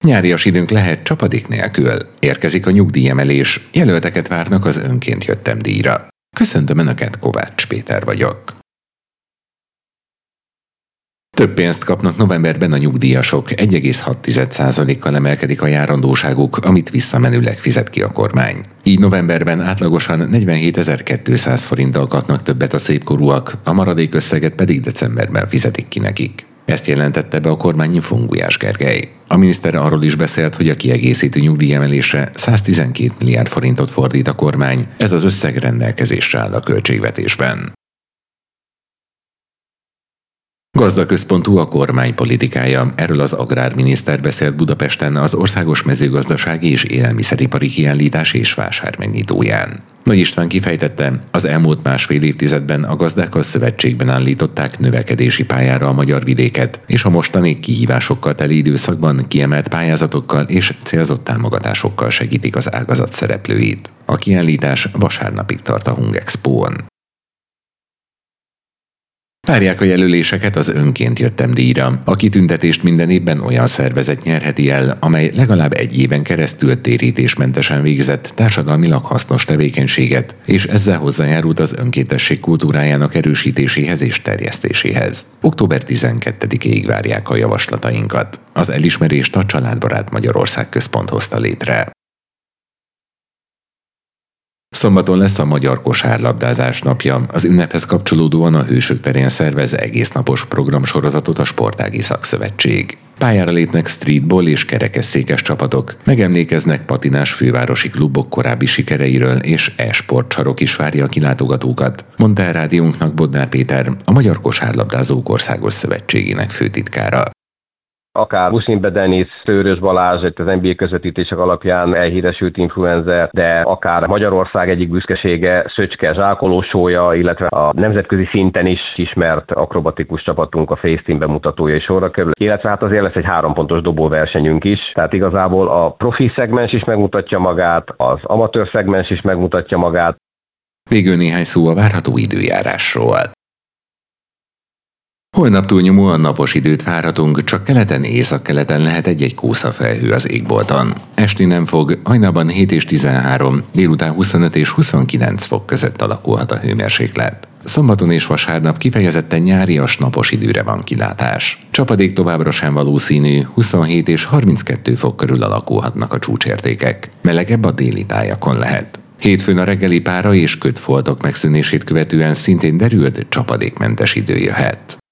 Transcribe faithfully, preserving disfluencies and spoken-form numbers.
Nyárias időnk lehet csapadék nélkül. Érkezik a nyugdíjemelés, jelölteket várnak az önként jöttem díjra. Köszöntöm Önöket, Kovács Péter vagyok. Több pénzt kapnak novemberben a nyugdíjasok, egy egész hat százalékkal emelkedik a járandóságuk, amit visszamenőleg fizet ki a kormány. Így novemberben átlagosan negyvenhétezer-kétszáz forinttal kapnak többet a szépkorúak, a maradék összeget pedig decemberben fizetik ki nekik. Ezt jelentette be a kormányinfón Gulyás Gergely. A miniszter arról is beszélt, hogy a kiegészítő nyugdíjemelésre száztizenkét milliárd forintot fordít a kormány, ez az összeg rendelkezésre áll a költségvetésben. Gazdaközpontú a kormány politikája, erről az agrárminiszter beszélt Budapesten az Országos Mezőgazdasági és Élelmiszeripari Kiállítás és Vásár megnyitóján. Nagy István kifejtette, az elmúlt másfél évtizedben a gazdákkal szövetségben állították növekedési pályára a magyar vidéket, és a mostani kihívásokkal teli időszakban kiemelt pályázatokkal és célzott támogatásokkal segítik az ágazat szereplőit. A kiállítás vasárnapig tart a Hungexpón. Várják a jelöléseket az önként jöttem díjra. A kitüntetést minden évben olyan szervezet nyerheti el, amely legalább egy éven keresztül térítésmentesen végzett társadalmilag hasznos tevékenységet, és ezzel hozzájárult az önkéntesség kultúrájának erősítéséhez és terjesztéséhez. október tizenkettedikéig várják a javaslatainkat. Az elismerést a Családbarát Magyarország Központ hozta létre. Szombaton lesz a Magyar Kosárlabdázás napja. Az ünnephez kapcsolódóan a Hősök terén szervez egésznapos programsorozatot a Sportági Szakszövetség. Pályára lépnek streetball és kerekesszékes csapatok, megemlékeznek patinás fővárosi klubok korábbi sikereiről, és e-sport sarok is várja a kilátogatókat, mondta el rádiónknak Bodnár Péter, a Magyar Kosárlabdázók Országos Szövetségének főtitkára. Akár Muszimbe Denis, Szőrös Balázs, egy az en bé á közvetítések alapján elhíresült influencer, de akár Magyarország egyik büszkesége, Szöcske zsákolósója, illetve a nemzetközi szinten is ismert akrobatikus csapatunk, a Face Team bemutatója is sorra kerül, illetve hát azért lesz egy hárompontos dobóversenyünk is, tehát igazából a profi szegmens is megmutatja magát, az amatőr szegmens is megmutatja magát. Végül néhány szó a várható időjárásról. Holnap túlnyomóan napos időt várhatunk, csak keleten, északkeleten lehet egy-egy kószafelhő az égbolton. Esni nem fog, hajnalban hét és tizenhárom, délután huszonöt és huszonkilenc fok között alakulhat a hőmérséklet. Szombaton és vasárnap kifejezetten nyárias napos időre van kilátás. Csapadék továbbra sem valószínű, huszonhét és harminckettő fok körül alakulhatnak a csúcsértékek. Melegebb a déli tájakon lehet. Hétfőn a reggeli pára és kötfoltok megszűnését követően szintén derült, csapadékmentes idő jöhet.